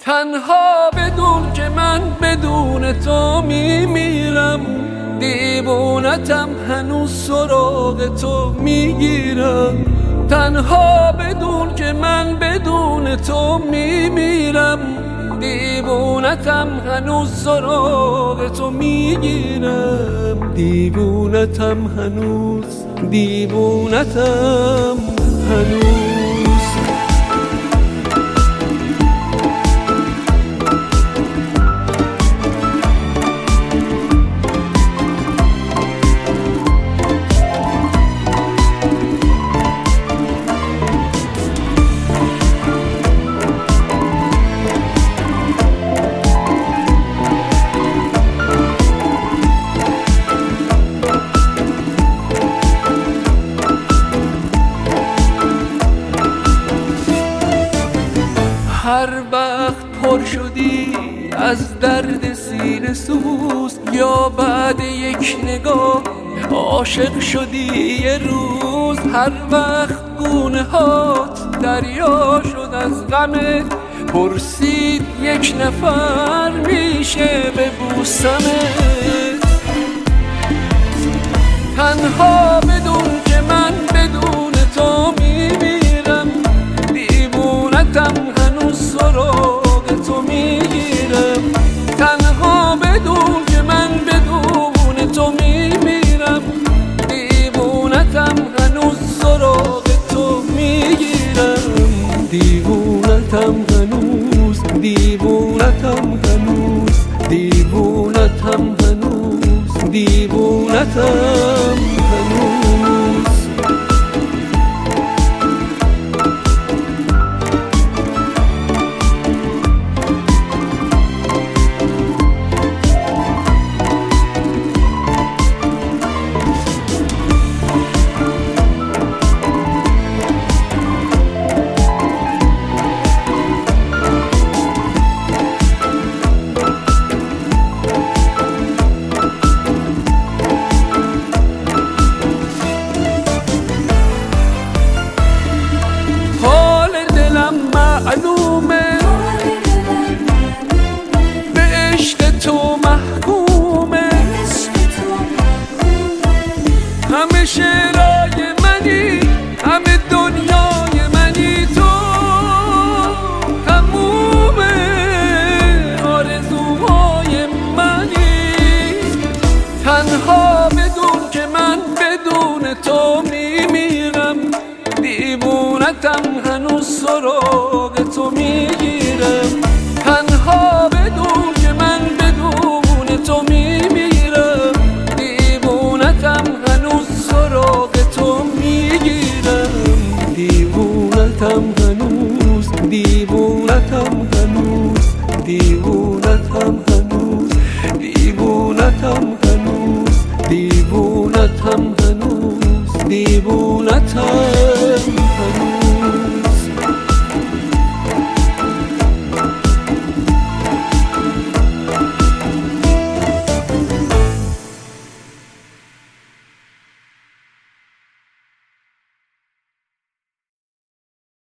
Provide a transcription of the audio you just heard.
تنها بدون که من بدون تو میمیرم، دیوونتم هنوز سراغ تو میگیرم. تنها بدون که من بدون تو میمیرم، دیوونتم هنوز سراغ تو میگیرم. دیوونتم هنوز، دیوونتم هنوز. هر وقت پر شدی از درد سینه سوز، یا بعد یک نگاه عاشق شدی یه روز. هر وقت گونه هات دریا شد از غمت، پرسید یک نفر میشه ببوسمت. تنها بدون که من بدون تو میمیرم، دیوونتم هنوز سراغ تو میگیرم. تنها بدون که من بدون تو میمیرم، دیوونتم هنوز سراغ تو میگیرم. دیوونتم هنوز، دیوونتم هنوز، دیوونتم هنوز، دیوونتم هنوز. معلومه به عشق تو محکومه، همه شعرهای منی، همه دنیای منی، تو تمومه آرزوهای منی. تنها بدون که من بدون تو میمیرم، دیوونتم هنوز سراغ تو میگیرم. تنها بدون که من بدون تو میمیرم، دیوونتم هنوز سراغ تو میگیرم. دیوونتم هنوز، دیوونتم هنوز، دیوونتم هنوز، دیوونتم هنوز، دیوونتم هنوز، دیوونتم